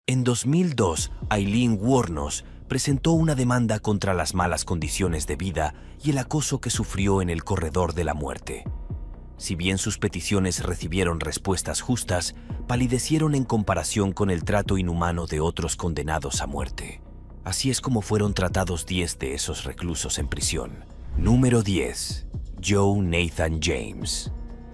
En 2002, Aileen Wuornos presentó una demanda contra las malas condiciones de vida y el acoso que sufrió en el corredor de la muerte. Si bien sus peticiones recibieron respuestas justas, palidecieron en comparación con el trato inhumano de otros condenados a muerte. Así es como fueron tratados 10 de esos reclusos en prisión. Número 10. Joe Nathan James.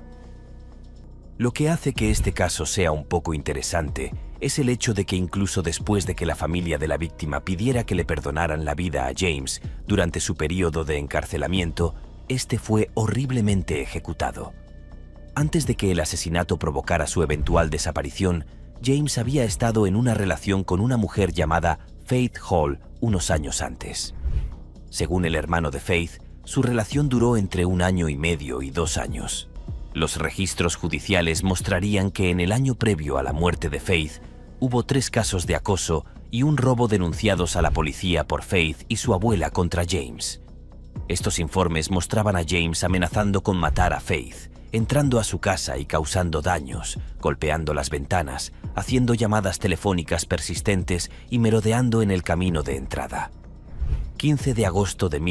Lo que hace que este caso sea un poco interesante es el hecho de que incluso después de que la familia de la víctima pidiera que le perdonaran la vida a James durante su periodo de encarcelamiento, este fue horriblemente ejecutado. Antes de que el asesinato provocara su eventual desaparición, James había estado en una relación con una mujer llamada Faith Hall unos años antes. Según el hermano de Faith, su relación duró entre 1 año y medio y 2 años. Los registros judiciales mostrarían que en el año previo a la muerte de Faith, hubo 3 casos de acoso y un robo denunciados a la policía por Faith y su abuela contra James. Estos informes mostraban a James amenazando con matar a Faith, entrando a su casa y causando daños, golpeando las ventanas, haciendo llamadas telefónicas persistentes y merodeando en el camino de entrada. 15 de agosto de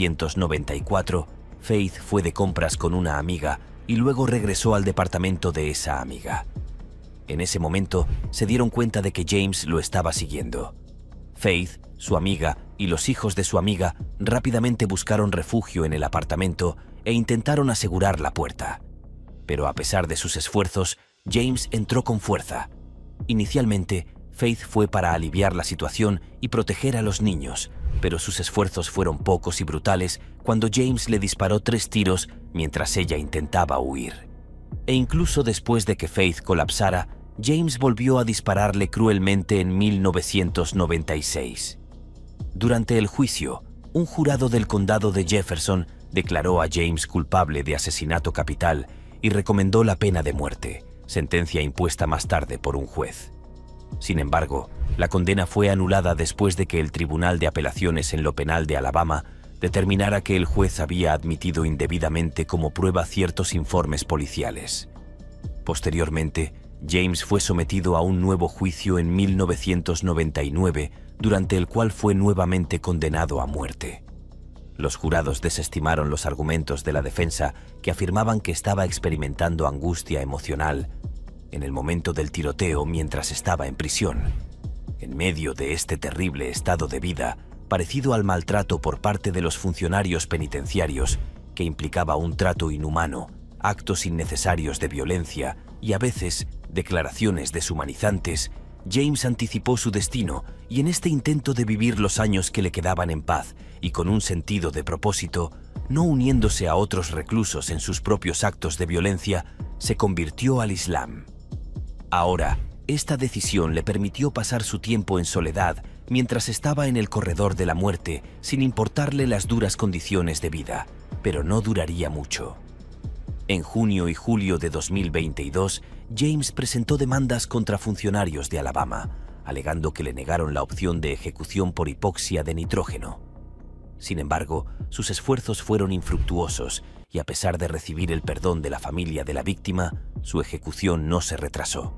1994, Faith fue de compras con una amiga y luego regresó al departamento de esa amiga. En ese momento, se dieron cuenta de que James lo estaba siguiendo. Faith, su amiga y los hijos de su amiga rápidamente buscaron refugio en el apartamento e intentaron asegurar la puerta. Pero a pesar de sus esfuerzos, James entró con fuerza. Inicialmente, Faith fue para aliviar la situación y proteger a los niños, pero sus esfuerzos fueron pocos y brutales cuando James le disparó 3 tiros mientras ella intentaba huir. E incluso después de que Faith colapsara, James volvió a dispararle cruelmente en 1996. Durante el juicio, un jurado del condado de Jefferson declaró a James culpable de asesinato capital y recomendó la pena de muerte, sentencia impuesta más tarde por un juez. Sin embargo, la condena fue anulada después de que el Tribunal de Apelaciones en lo Penal de Alabama determinara que el juez había admitido indebidamente como prueba ciertos informes policiales. Posteriormente, James fue sometido a un nuevo juicio en 1999, durante el cual fue nuevamente condenado a muerte. Los jurados desestimaron los argumentos de la defensa que afirmaban que estaba experimentando angustia emocional en el momento del tiroteo mientras estaba en prisión. En medio de este terrible estado de vida, parecido al maltrato por parte de los funcionarios penitenciarios, que implicaba un trato inhumano, actos innecesarios de violencia y a veces declaraciones deshumanizantes, James anticipó su destino y en este intento de vivir los años que le quedaban en paz y con un sentido de propósito, no uniéndose a otros reclusos en sus propios actos de violencia, se convirtió al Islam. Ahora, esta decisión le permitió pasar su tiempo en soledad mientras estaba en el corredor de la muerte, sin importarle las duras condiciones de vida, pero no duraría mucho. En junio y julio de 2022, James presentó demandas contra funcionarios de Alabama, alegando que le negaron la opción de ejecución por hipoxia de nitrógeno. Sin embargo, sus esfuerzos fueron infructuosos y a pesar de recibir el perdón de la familia de la víctima, su ejecución no se retrasó.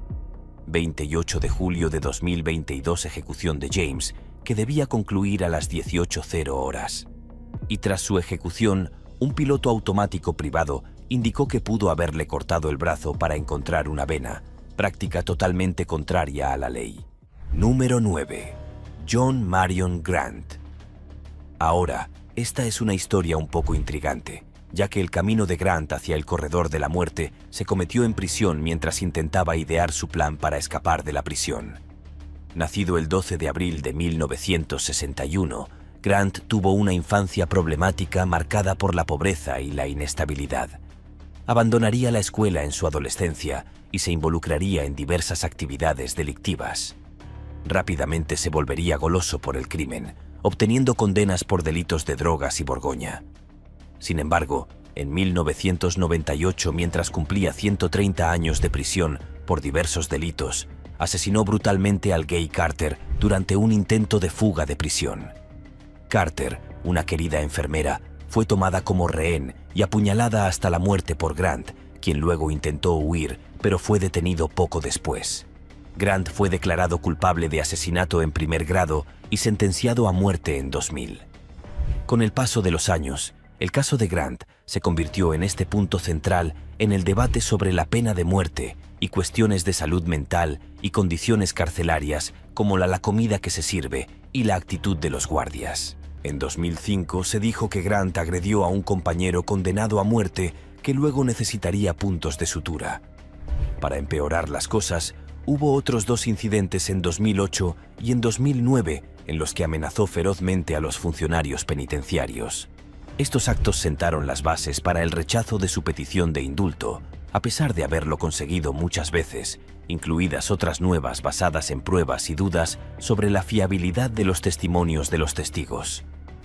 28 de julio de 2022, ejecución de James, que debía concluir a las 18:00 horas. Y tras su ejecución, un piloto automático privado indicó que pudo haberle cortado el brazo para encontrar una vena, práctica totalmente contraria a la ley. Número 9. John Marion Grant. Ahora, esta es una historia un poco intrigante, ya que el camino de Grant hacia el corredor de la muerte se cometió en prisión mientras intentaba idear su plan para escapar de la prisión. Nacido el 12 de abril de 1961, Grant tuvo una infancia problemática marcada por la pobreza y la inestabilidad. Abandonaría la escuela en su adolescencia y se involucraría en diversas actividades delictivas. Rápidamente se volvería goloso por el crimen, obteniendo condenas por delitos de drogas y borgoña. Sin embargo, en 1998, mientras cumplía 130 años de prisión por diversos delitos, asesinó brutalmente al gay Carter durante un intento de fuga de prisión. Carter, una querida enfermera, fue tomada como rehén y apuñalada hasta la muerte por Grant, quien luego intentó huir, pero fue detenido poco después. Grant fue declarado culpable de asesinato en primer grado y sentenciado a muerte en 2000. Con el paso de los años, el caso de Grant se convirtió en este punto central en el debate sobre la pena de muerte y cuestiones de salud mental y condiciones carcelarias como la comida que se sirve y la actitud de los guardias. En 2005 se dijo que Grant agredió a un compañero condenado a muerte que luego necesitaría puntos de sutura. Para empeorar las cosas, hubo otros 2 incidentes en 2008 y en 2009 en los que amenazó ferozmente a los funcionarios penitenciarios. Estos actos sentaron las bases para el rechazo de su petición de indulto, a pesar de haberlo conseguido muchas veces, incluidas otras nuevas basadas en pruebas y dudas sobre la fiabilidad de los testimonios de los testigos.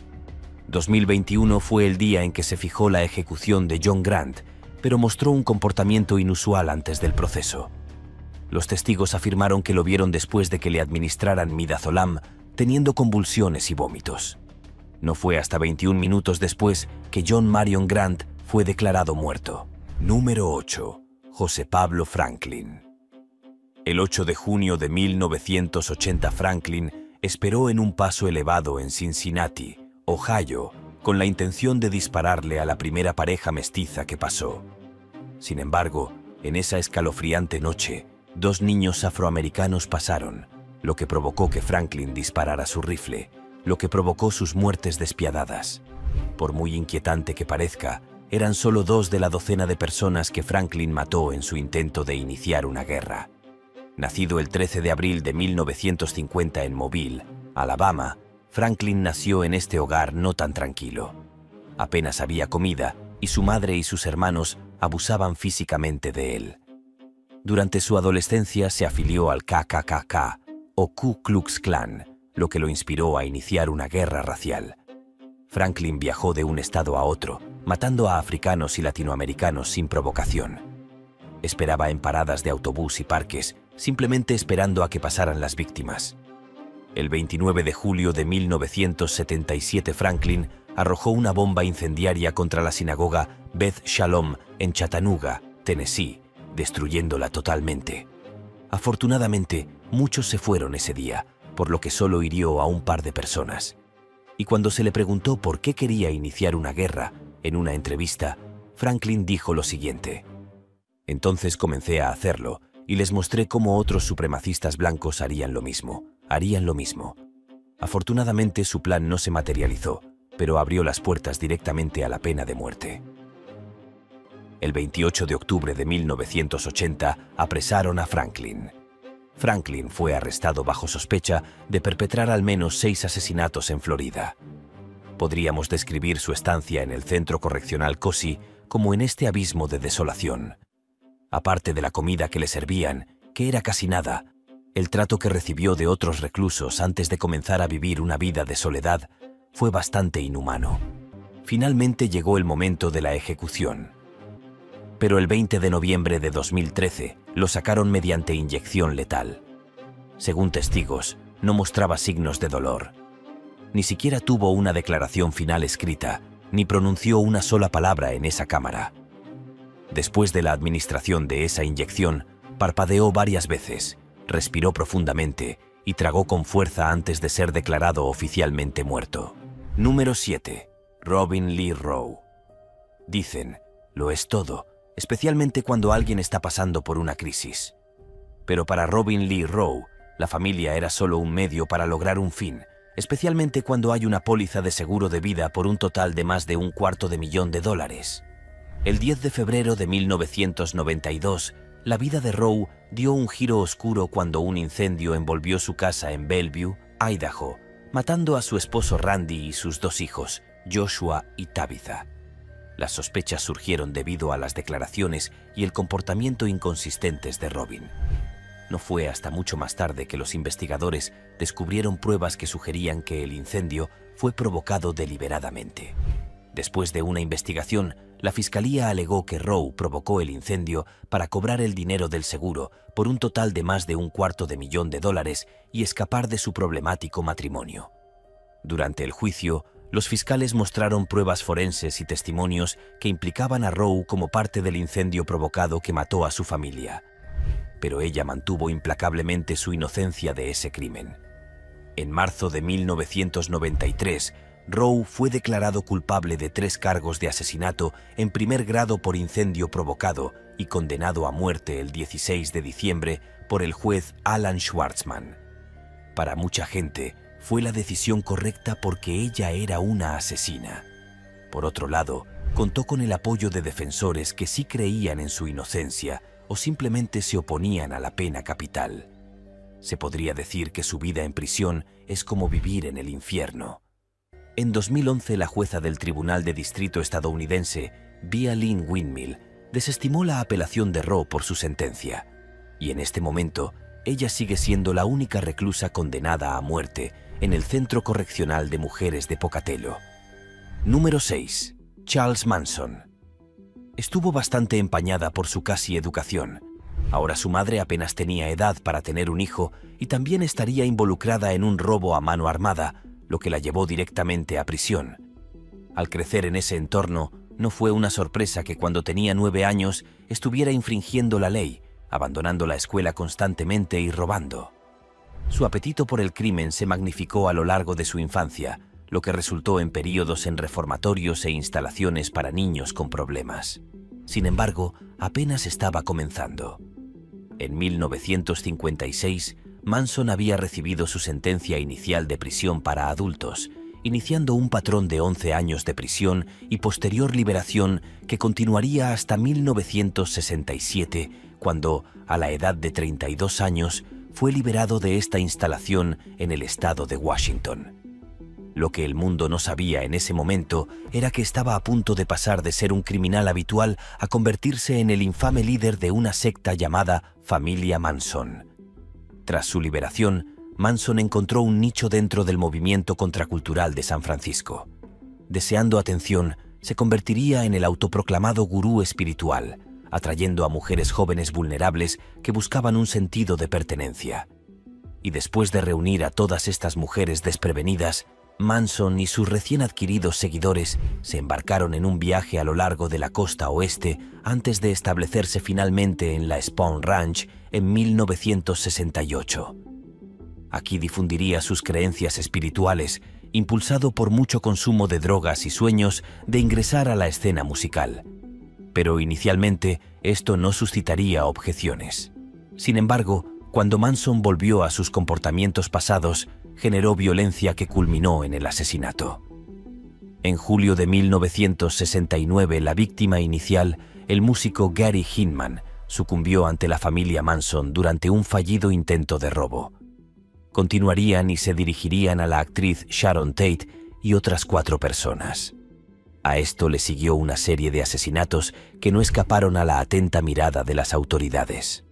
2021 fue el día en que se fijó la ejecución de John Grant, pero mostró un comportamiento inusual antes del proceso. Los testigos afirmaron que lo vieron después de que le administraran midazolam, teniendo convulsiones y vómitos. No fue hasta 21 minutos después que John Marion Grant fue declarado muerto. Número 8. José Pablo Franklin. El 8 de junio de 1980 Franklin esperó en un paso elevado en Cincinnati, Ohio, con la intención de dispararle a la primera pareja mestiza que pasó. Sin embargo, en esa escalofriante noche, 2 niños afroamericanos pasaron, lo que provocó que Franklin disparara su rifle, lo que provocó sus muertes despiadadas. Por muy inquietante que parezca, eran solo 2 de la docena de personas que Franklin mató en su intento de iniciar una guerra. Nacido el 13 de abril de 1950 en Mobile, Alabama, Franklin nació en este hogar no tan tranquilo. Apenas había comida y su madre y sus hermanos abusaban físicamente de él. Durante su adolescencia se afilió al KKK, o Ku Klux Klan, lo que lo inspiró a iniciar una guerra racial. Franklin viajó de un estado a otro, matando a africanos y latinoamericanos sin provocación. Esperaba en paradas de autobús y parques, simplemente esperando a que pasaran las víctimas. El 29 de julio de 1977 Franklin arrojó una bomba incendiaria contra la sinagoga Beth Shalom en Chattanooga, Tennessee, destruyéndola totalmente. Afortunadamente, muchos se fueron ese día, por lo que solo hirió a un par de personas. Y cuando se le preguntó por qué quería iniciar una guerra, en una entrevista, Franklin dijo lo siguiente: «Entonces comencé a hacerlo y les mostré cómo otros supremacistas blancos harían lo mismo. Afortunadamente su plan no se materializó, pero abrió las puertas directamente a la pena de muerte». El 28 de octubre de 1980 apresaron a Franklin. Franklin fue arrestado bajo sospecha de perpetrar al menos 6 asesinatos en Florida. Podríamos describir su estancia en el centro correccional Cosi como en este abismo de desolación. Aparte de la comida que le servían, que era casi nada, el trato que recibió de otros reclusos antes de comenzar a vivir una vida de soledad fue bastante inhumano. Finalmente llegó el momento de la ejecución. Pero el 20 de noviembre de 2013 lo sacaron mediante inyección letal. Según testigos, no mostraba signos de dolor. Ni siquiera tuvo una declaración final escrita, ni pronunció una sola palabra en esa cámara. Después de la administración de esa inyección, parpadeó varias veces, respiró profundamente y tragó con fuerza antes de ser declarado oficialmente muerto. Número 7. Robin Lee Rowe. Dicen, lo es todo, especialmente cuando alguien está pasando por una crisis. Pero para Robin Lee Rowe, la familia era solo un medio para lograr un fin, especialmente cuando hay una póliza de seguro de vida por un total de más de $250,000. El 10 de febrero de 1992, la vida de Rowe dio un giro oscuro cuando un incendio envolvió su casa en Bellevue, Idaho, matando a su esposo Randy y sus 2 hijos, Joshua y Tabitha. Las sospechas surgieron debido a las declaraciones y el comportamiento inconsistentes de Robin. No fue hasta mucho más tarde que los investigadores descubrieron pruebas que sugerían que el incendio fue provocado deliberadamente. Después de una investigación, la fiscalía alegó que Rowe provocó el incendio para cobrar el dinero del seguro por un total de más de $250,000 y escapar de su problemático matrimonio. Durante el juicio, los fiscales mostraron pruebas forenses y testimonios que implicaban a Rowe como parte del incendio provocado que mató a su familia. pero ella mantuvo implacablemente su inocencia de ese crimen. En marzo de 1993, Rowe fue declarado culpable de 3 cargos de asesinato en primer grado por incendio provocado y condenado a muerte el 16 de diciembre por el juez Alan Schwartzman. Para mucha gente, fue la decisión correcta porque ella era una asesina. Por otro lado, contó con el apoyo de defensores que sí creían en su inocencia o simplemente se oponían a la pena capital. Se podría decir que su vida en prisión es como vivir en el infierno. En 2011, la jueza del Tribunal de Distrito estadounidense, Bea Lynn Windmill, desestimó la apelación de Rowe por su sentencia, y en este momento ella sigue siendo la única reclusa condenada a muerte en el Centro Correccional de Mujeres de Pocatello. Número 6. Charles Manson. Estuvo bastante empañada por su casi educación. Ahora su madre apenas tenía edad para tener un hijo y también estaría involucrada en un robo a mano armada, lo que la llevó directamente a prisión. Al crecer en ese entorno, no fue una sorpresa que cuando tenía 9 años estuviera infringiendo la ley, abandonando la escuela constantemente y robando. Su apetito por el crimen se magnificó a lo largo de su infancia, lo que resultó en períodos en reformatorios e instalaciones para niños con problemas. Sin embargo, apenas estaba comenzando. En 1956, Manson había recibido su sentencia inicial de prisión para adultos, iniciando un patrón de 11 años de prisión y posterior liberación que continuaría hasta 1967, cuando, a la edad de 32 años, fue liberado de esta instalación en el estado de Washington. Lo que el mundo no sabía en ese momento era que estaba a punto de pasar de ser un criminal habitual a convertirse en el infame líder de una secta llamada Familia Manson. Tras su liberación, Manson encontró un nicho dentro del movimiento contracultural de San Francisco. Deseando atención, se convertiría en el autoproclamado gurú espiritual, atrayendo a mujeres jóvenes vulnerables que buscaban un sentido de pertenencia. Y después de reunir a todas estas mujeres desprevenidas, Manson y sus recién adquiridos seguidores se embarcaron en un viaje a lo largo de la costa oeste antes de establecerse finalmente en la Spahn Ranch en 1968. Aquí difundiría sus creencias espirituales, impulsado por mucho consumo de drogas y sueños de ingresar a la escena musical. Pero inicialmente esto no suscitaría objeciones. Sin embargo, cuando Manson volvió a sus comportamientos pasados, generó violencia que culminó en el asesinato. En julio de 1969, la víctima inicial, el músico Gary Hinman, sucumbió ante la familia Manson durante un fallido intento de robo. Continuarían y se dirigirían a la actriz Sharon Tate y otras 4 personas. A esto le siguió una serie de asesinatos que no escaparon a la atenta mirada de las autoridades.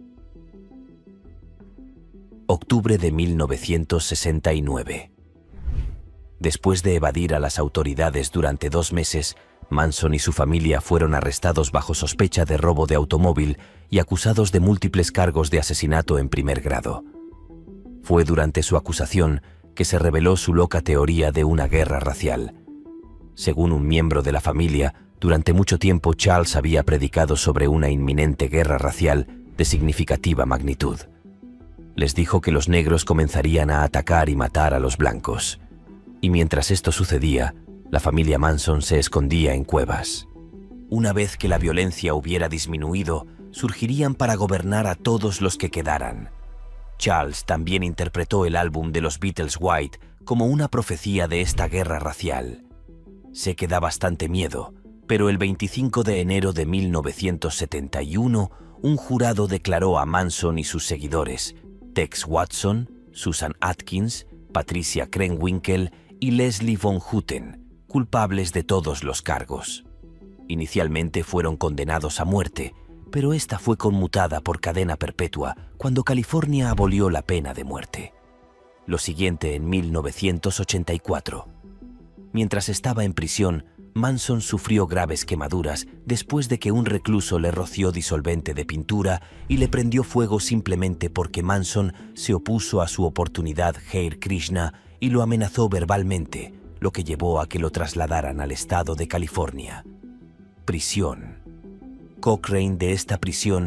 Octubre de 1969. Después de evadir a las autoridades durante 2 meses, Manson y su familia fueron arrestados bajo sospecha de robo de automóvil y acusados de múltiples cargos de asesinato en primer grado. Fue durante su acusación que se reveló su loca teoría de una guerra racial. Según un miembro de la familia, durante mucho tiempo Charles había predicado sobre una inminente guerra racial de significativa magnitud. Les dijo que los negros comenzarían a atacar y matar a los blancos. Y mientras esto sucedía, la familia Manson se escondía en cuevas. Una vez que la violencia hubiera disminuido, surgirían para gobernar a todos los que quedaran. Charles también interpretó el álbum de los Beatles White como una profecía de esta guerra racial. Sé que da bastante miedo, pero el 25 de enero de 1971, un jurado declaró a Manson y sus seguidores, Tex Watson, Susan Atkins, Patricia Krenwinkel y Leslie Von Houten, culpables de todos los cargos. Inicialmente fueron condenados a muerte, pero esta fue conmutada por cadena perpetua cuando California abolió la pena de muerte. Lo siguiente en 1984. Mientras estaba en prisión, Manson sufrió graves quemaduras después de que un recluso le roció disolvente de pintura y le prendió fuego simplemente porque Manson se opuso a su oportunidad Hare Krishna y lo amenazó verbalmente, lo que llevó a que lo trasladaran al estado de California. Prisión. Cochrane de esta prisión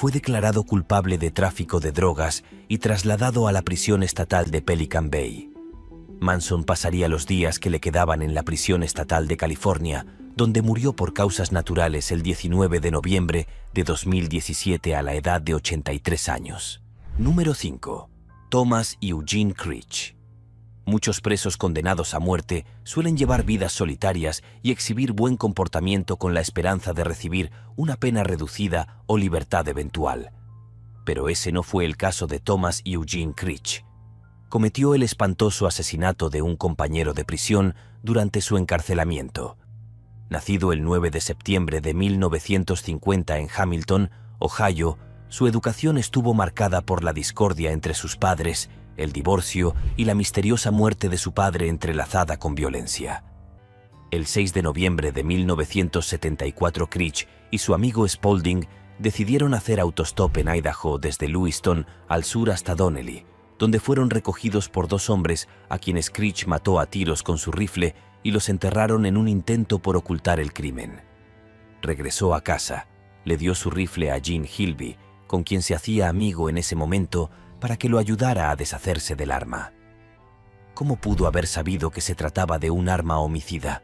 fue declarado culpable de tráfico de drogas y trasladado a la prisión estatal de Pelican Bay. Manson pasaría los días que le quedaban en la prisión estatal de California, donde murió por causas naturales el 19 de noviembre de 2017 a la edad de 83 años. Número 5. Thomas Eugene Creech. Muchos presos condenados a muerte suelen llevar vidas solitarias y exhibir buen comportamiento con la esperanza de recibir una pena reducida o libertad eventual. Pero ese no fue el caso de Thomas Eugene Creech. Cometió el espantoso asesinato de un compañero de prisión durante su encarcelamiento. Nacido el 9 de septiembre de 1950 en Hamilton, Ohio, su educación estuvo marcada por la discordia entre sus padres, el divorcio y la misteriosa muerte de su padre entrelazada con violencia. El 6 de noviembre de 1974, Creech y su amigo Spaulding decidieron hacer autostop en Idaho desde Lewiston al sur hasta Donnelly, donde fueron recogidos por dos hombres a quienes Creech mató a tiros con su rifle y los enterraron en un intento por ocultar el crimen. Regresó a casa, le dio su rifle a Gene Hilby, con quien se hacía amigo en ese momento, para que lo ayudara a deshacerse del arma. ¿Cómo pudo haber sabido que se trataba de un arma homicida?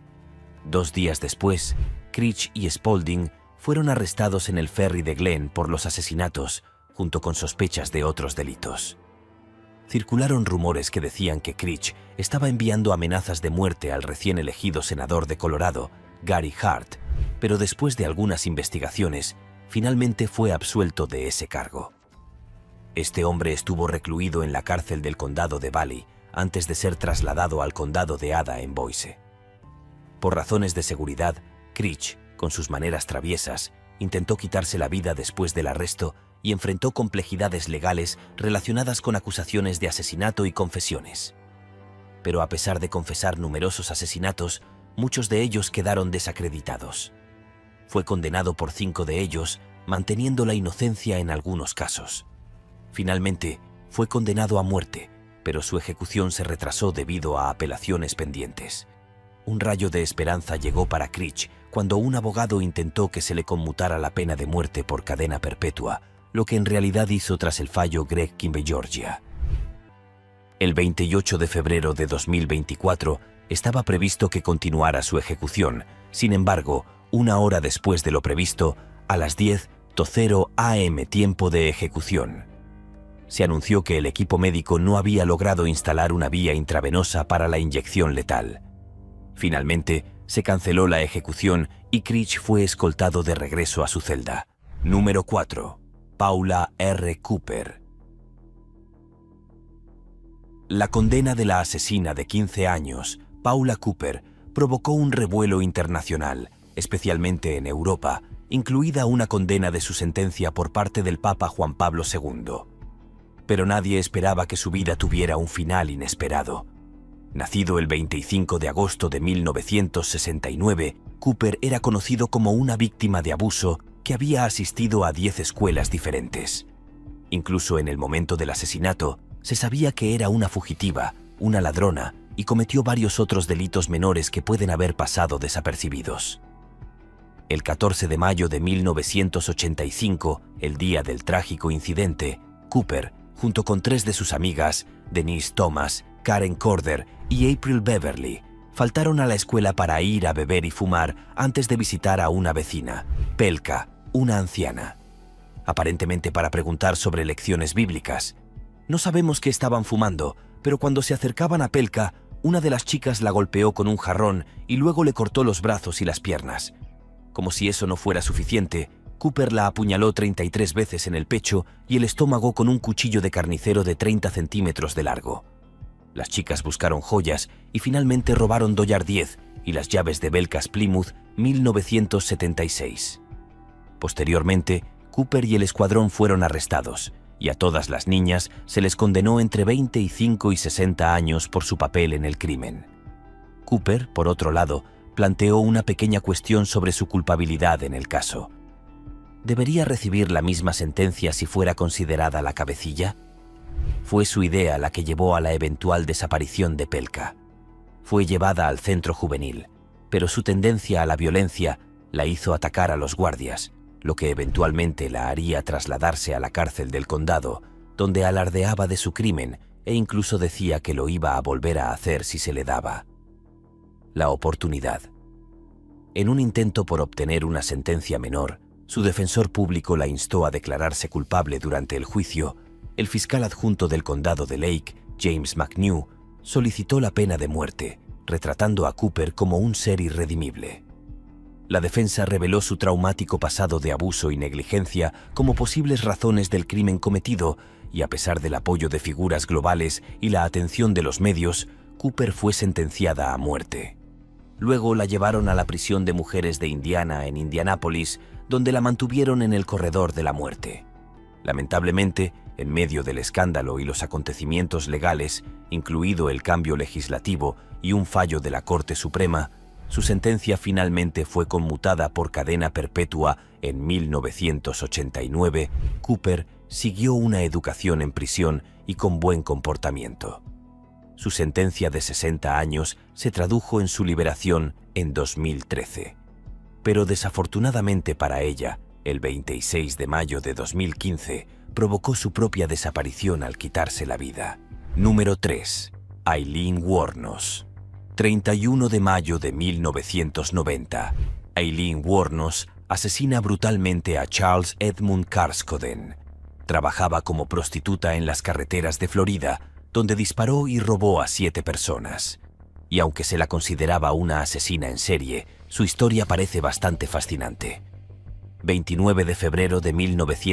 2 días después, Creech y Spaulding fueron arrestados en el ferry de Glen por los asesinatos, junto con sospechas de otros delitos. Circularon rumores que decían que Creech estaba enviando amenazas de muerte al recién elegido senador de Colorado, Gary Hart, pero después de algunas investigaciones, finalmente fue absuelto de ese cargo. Este hombre estuvo recluido en la cárcel del condado de Valley antes de ser trasladado al condado de Ada en Boise. Por razones de seguridad, Creech, con sus maneras traviesas, intentó quitarse la vida después del arresto y enfrentó complejidades legales relacionadas con acusaciones de asesinato y confesiones. Pero a pesar de confesar numerosos asesinatos, muchos de ellos quedaron desacreditados. Fue condenado por 5 de ellos, manteniendo la inocencia en algunos casos. Finalmente, fue condenado a muerte, pero su ejecución se retrasó debido a apelaciones pendientes. Un rayo de esperanza llegó para Creech cuando un abogado intentó que se le conmutara la pena de muerte por cadena perpetua, lo que en realidad hizo tras el fallo Greg Kimbe Georgia. El 28 de febrero de 2024 estaba previsto que continuara su ejecución. Sin embargo, 1 hora después de lo previsto, a las 10:00 am tiempo de ejecución, se anunció que el equipo médico no había logrado instalar una vía intravenosa para la inyección letal. Finalmente, se canceló la ejecución y Creech fue escoltado de regreso a su celda. Número 4. Paula R. Cooper. La condena de la asesina de 15 años, Paula Cooper, provocó un revuelo internacional, especialmente en Europa, incluida una condena de su sentencia por parte del Papa Juan Pablo II. Pero nadie esperaba que su vida tuviera un final inesperado. Nacido el 25 de agosto de 1969, Cooper era conocido como una víctima de abuso que había asistido a 10 escuelas diferentes. Incluso en el momento del asesinato, se sabía que era una fugitiva, una ladrona, y cometió varios otros delitos menores que pueden haber pasado desapercibidos. El 14 de mayo de 1985, el día del trágico incidente, Cooper, junto con 3 de sus amigas, Denise Thomas, Karen Corder y April Beverly, faltaron a la escuela para ir a beber y fumar antes de visitar a una vecina, Pelka, una anciana. Aparentemente para preguntar sobre lecciones bíblicas. No sabemos qué estaban fumando, pero cuando se acercaban a Pelka, una de las chicas la golpeó con un jarrón y luego le cortó los brazos y las piernas. Como si eso no fuera suficiente, Cooper la apuñaló 33 veces en el pecho y el estómago con un cuchillo de carnicero de 30 centímetros de largo. Las chicas buscaron joyas y finalmente robaron Dollar 10 y las llaves de Belkas Plymouth 1976. Posteriormente, Cooper y el escuadrón fueron arrestados y a todas las niñas se les condenó entre 25 y 60 años por su papel en el crimen. Cooper, por otro lado, planteó una pequeña cuestión sobre su culpabilidad en el caso. ¿Debería recibir la misma sentencia si fuera considerada la cabecilla? Fue su idea la que llevó a la eventual desaparición de Pelka. Fue llevada al centro juvenil, pero su tendencia a la violencia la hizo atacar a los guardias, lo que eventualmente la haría trasladarse a la cárcel del condado, donde alardeaba de su crimen e incluso decía que lo iba a volver a hacer si se le daba la oportunidad. En un intento por obtener una sentencia menor, su defensor público la instó a declararse culpable durante el juicio. El fiscal adjunto del condado de Lake, James McNew, solicitó la pena de muerte, retratando a Cooper como un ser irredimible. La defensa reveló su traumático pasado de abuso y negligencia como posibles razones del crimen cometido, y a pesar del apoyo de figuras globales y la atención de los medios, Cooper fue sentenciada a muerte. Luego la llevaron a la prisión de mujeres de Indiana en Indianápolis, donde la mantuvieron en el corredor de la muerte. Lamentablemente, en medio del escándalo y los acontecimientos legales, incluido el cambio legislativo y un fallo de la Corte Suprema, su sentencia finalmente fue conmutada por cadena perpetua en 1989. Cooper siguió una educación en prisión y con buen comportamiento. Su sentencia de 60 años se tradujo en su liberación en 2013. Pero desafortunadamente para ella, el 26 de mayo de 2015, provocó su propia desaparición al quitarse la vida. Número 3. Aileen Wuornos. 31 de mayo de 1990. Aileen Wuornos asesina brutalmente a Charles Edmund Carskoden. Trabajaba como prostituta en las carreteras de Florida, donde disparó y robó a 7 personas. Y aunque se la consideraba una asesina en serie, su historia parece bastante fascinante. 29 de febrero de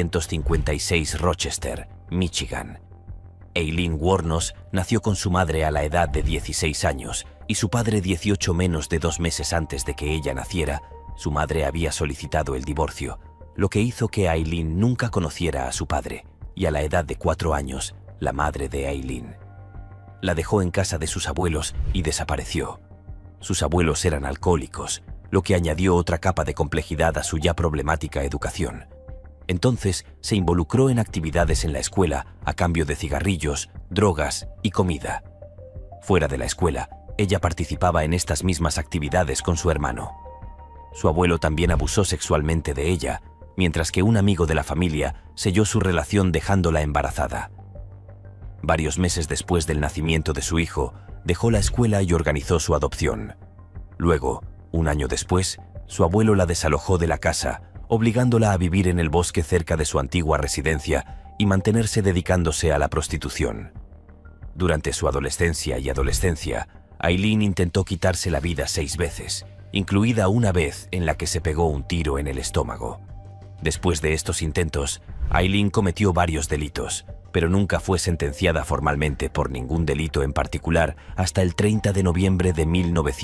1956, Rochester, Michigan. Aileen Wuornos nació con su madre a la edad de 16 años y su padre 18 menos de 2 meses antes de que ella naciera. Su madre había solicitado el divorcio, lo que hizo que Aileen nunca conociera a su padre, y a la edad de 4 años, la madre de Aileen la dejó en casa de sus abuelos y desapareció. Sus abuelos eran alcohólicos, lo que añadió otra capa de complejidad a su ya problemática educación. Entonces se involucró en actividades en la escuela a cambio de cigarrillos, drogas y comida. Fuera de la escuela, ella participaba en estas mismas actividades con su hermano. Su abuelo también abusó sexualmente de ella, mientras que un amigo de la familia selló su relación dejándola embarazada. Varios meses después del nacimiento de su hijo, dejó la escuela y organizó su adopción. Luego, un año después, su abuelo la desalojó de la casa, obligándola a vivir en el bosque cerca de su antigua residencia y mantenerse dedicándose a la prostitución. Durante su adolescencia y adolescencia, Aileen intentó quitarse la vida 6 veces, incluida una vez en la que se pegó un tiro en el estómago. Después de estos intentos, Aileen cometió varios delitos, pero nunca fue sentenciada formalmente por ningún delito en particular hasta el 30 de noviembre de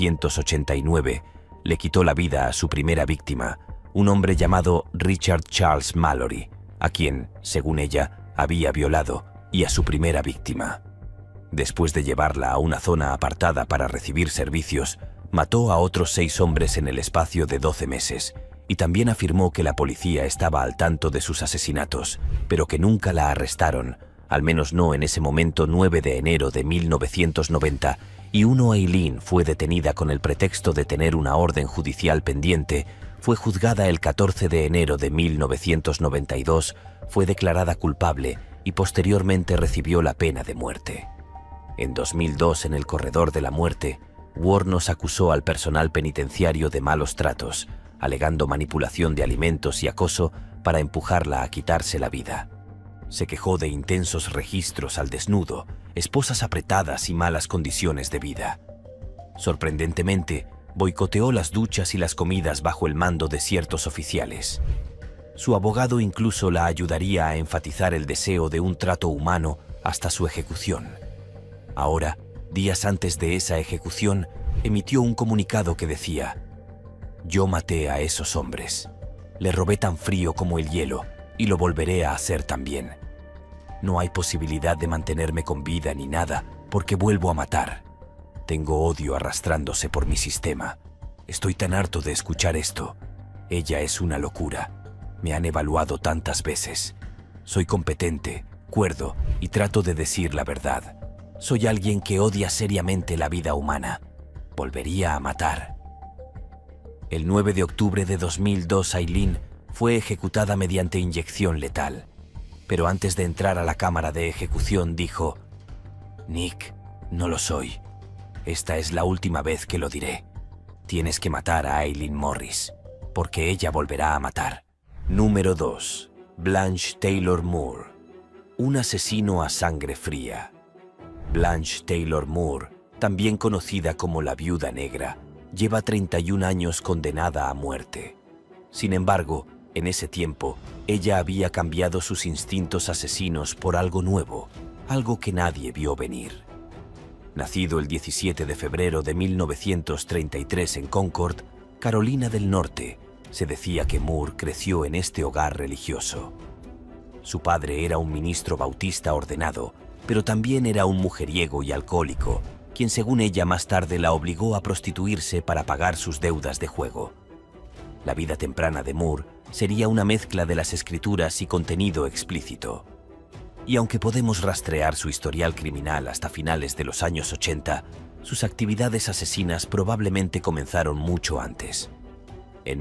1989. Le quitó la vida a su primera víctima, un hombre llamado Richard Charles Mallory, a quien, según ella, había violado, y a su primera víctima. Después de llevarla a una zona apartada para recibir servicios, mató a otros 6 hombres en el espacio de 12 meses, y también afirmó que la policía estaba al tanto de sus asesinatos, pero que nunca la arrestaron, al menos no en ese momento. 9 de enero de 1990, y Aileen fue detenida con el pretexto de tener una orden judicial pendiente. Fue juzgada el 14 de enero de 1992, fue declarada culpable y posteriormente recibió la pena de muerte. En 2002, en el corredor de la muerte, Wuornos acusó al personal penitenciario de malos tratos, alegando manipulación de alimentos y acoso para empujarla a quitarse la vida. Se quejó de intensos registros al desnudo, esposas apretadas y malas condiciones de vida. Sorprendentemente, boicoteó las duchas y las comidas bajo el mando de ciertos oficiales. Su abogado incluso la ayudaría a enfatizar el deseo de un trato humano hasta su ejecución. Ahora, días antes de esa ejecución, emitió un comunicado que decía: «Yo maté a esos hombres. Le robé tan frío como el hielo y lo volveré a hacer también. No hay posibilidad de mantenerme con vida ni nada porque vuelvo a matar. Tengo odio arrastrándose por mi sistema. Estoy tan harto de escuchar esto. Ella es una locura. Me han evaluado tantas veces. Soy competente, cuerdo y trato de decir la verdad. Soy alguien que odia seriamente la vida humana. Volvería a matar». El 9 de octubre de 2002, Aileen fue ejecutada mediante inyección letal. Pero antes de entrar a la cámara de ejecución dijo: «Nick, no lo soy. Esta es la última vez que lo diré. Tienes que matar a Aileen Morris, porque ella volverá a matar». Número 2. Blanche Taylor Moore. Un asesino a sangre fría. Blanche Taylor Moore, también conocida como la Viuda Negra, lleva 31 años condenada a muerte. Sin embargo, en ese tiempo, ella había cambiado sus instintos asesinos por algo nuevo, algo que nadie vio venir. Nacido el 17 de febrero de 1933 en Concord, Carolina del Norte, se decía que Moore creció en este hogar religioso. Su padre era un ministro bautista ordenado, pero también era un mujeriego y alcohólico, quien según ella más tarde la obligó a prostituirse para pagar sus deudas de juego. La vida temprana de Moore sería una mezcla de las escrituras y contenido explícito. Y aunque podemos rastrear su historial criminal hasta finales de los años 80, sus actividades asesinas probablemente comenzaron mucho antes. En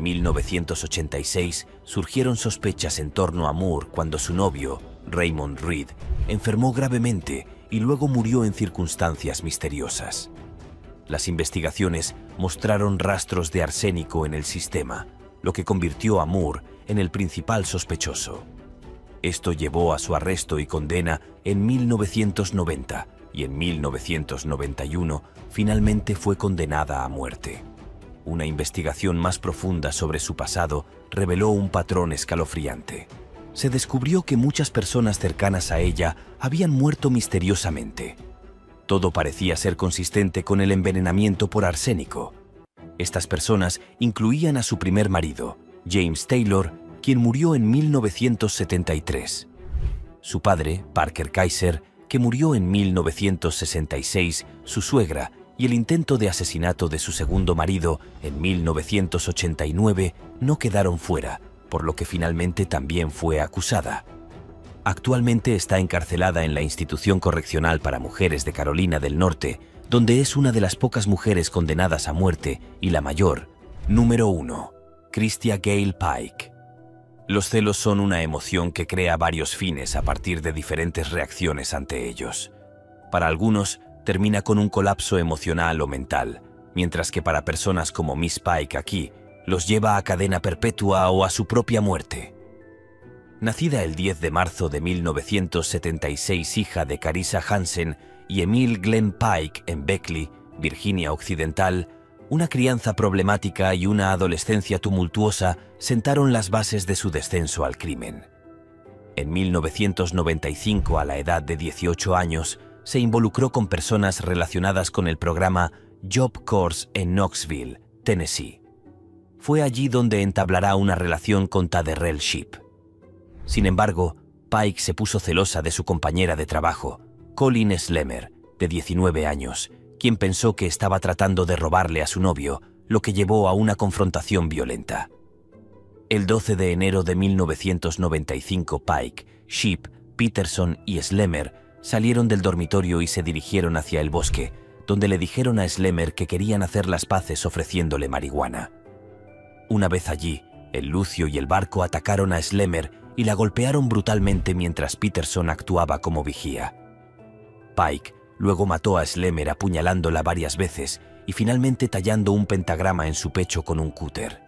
1986 surgieron sospechas en torno a Moore cuando su novio, Raymond Reed, enfermó gravemente y luego murió en circunstancias misteriosas. Las investigaciones mostraron rastros de arsénico en el sistema, lo que convirtió a Moore en el principal sospechoso. Esto llevó a su arresto y condena en 1990 y en 1991 finalmente fue condenada a muerte. Una investigación más profunda sobre su pasado reveló un patrón escalofriante. Se descubrió que muchas personas cercanas a ella habían muerto misteriosamente. Todo parecía ser consistente con el envenenamiento por arsénico. Estas personas incluían a su primer marido, James Taylor, quien murió en 1973. Su padre, Parker Kaiser, que murió en 1966, su suegra, y el intento de asesinato de su segundo marido en 1989 no quedaron fuera, por lo que finalmente también fue acusada. Actualmente está encarcelada en la Institución Correccional para Mujeres de Carolina del Norte, donde es una de las pocas mujeres condenadas a muerte y la mayor. Número 1. Christia Gale Pike. Los celos son una emoción que crea varios fines a partir de diferentes reacciones ante ellos. Para algunos, termina con un colapso emocional o mental, mientras que para personas como Miss Pike aquí, los lleva a cadena perpetua o a su propia muerte. Nacida el 10 de marzo de 1976, hija de Carissa Hansen y Emil Glenn Pike en Beckley, Virginia Occidental, una crianza problemática y una adolescencia tumultuosa sentaron las bases de su descenso al crimen. En 1995, a la edad de 18 años, se involucró con personas relacionadas con el programa Job Corps en Knoxville, Tennessee. Fue allí donde entablará una relación con Taderrell Shipp. Sin embargo, Pike se puso celosa de su compañera de trabajo, Colleen Slemer, de 19 años, quien pensó que estaba tratando de robarle a su novio, lo que llevó a una confrontación violenta. El 12 de enero de 1995, Pike, Shipp, Peterson y Slemer salieron del dormitorio y se dirigieron hacia el bosque, donde le dijeron a Slemer que querían hacer las paces ofreciéndole marihuana. Una vez allí, el Lucio y el Barco atacaron a Slemer y la golpearon brutalmente mientras Peterson actuaba como vigía. Pike luego mató a Slemer apuñalándola varias veces y finalmente tallando un pentagrama en su pecho con un cúter.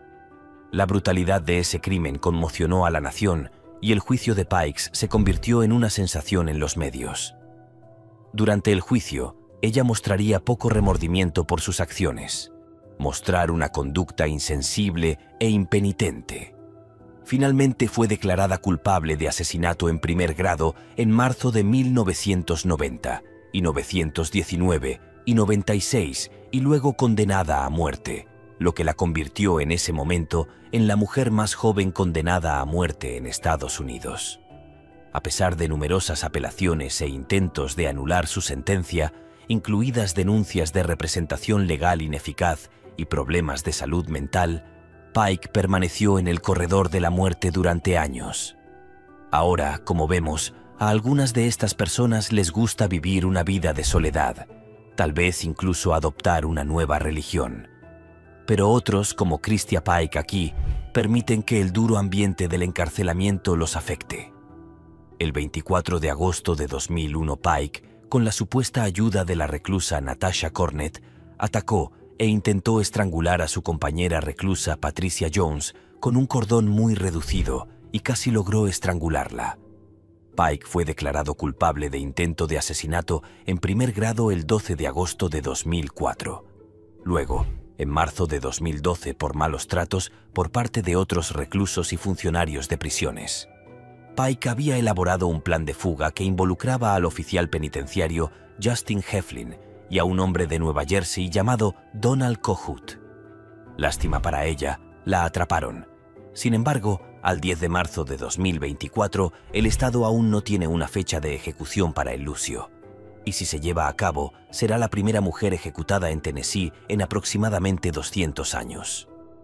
La brutalidad de ese crimen conmocionó a la nación y el juicio de Pikes se convirtió en una sensación en los medios. Durante el juicio, ella mostraría poco remordimiento por sus acciones, mostrar una conducta insensible e impenitente. Finalmente fue declarada culpable de asesinato en primer grado en marzo de 1990, y 919 y 96, y luego condenada a muerte, lo que la convirtió en ese momento en la mujer más joven condenada a muerte en Estados Unidos. A pesar de numerosas apelaciones e intentos de anular su sentencia, incluidas denuncias de representación legal ineficaz y problemas de salud mental, Pike permaneció en el corredor de la muerte durante años. Ahora, como vemos, a algunas de estas personas les gusta vivir una vida de soledad, tal vez incluso adoptar una nueva religión. Pero otros, como Christia Pike aquí, permiten que el duro ambiente del encarcelamiento los afecte. El 24 de agosto de 2001, Pike, con la supuesta ayuda de la reclusa Natasha Cornett, atacó e intentó estrangular a su compañera reclusa Patricia Jones con un cordón muy reducido y casi logró estrangularla. Pike fue declarado culpable de intento de asesinato en primer grado el 12 de agosto de 2004. Luego, en marzo de 2012, por malos tratos por parte de otros reclusos y funcionarios de prisiones. Pike había elaborado un plan de fuga que involucraba al oficial penitenciario Justin Heflin y a un hombre de Nueva Jersey llamado Donald Kohut. Lástima para ella, la atraparon. Sin embargo, al 10 de marzo de 2024, el Estado aún no tiene una fecha de ejecución para el Lucio. Y si se lleva a cabo, será la primera mujer ejecutada en Tennessee en aproximadamente 200 años.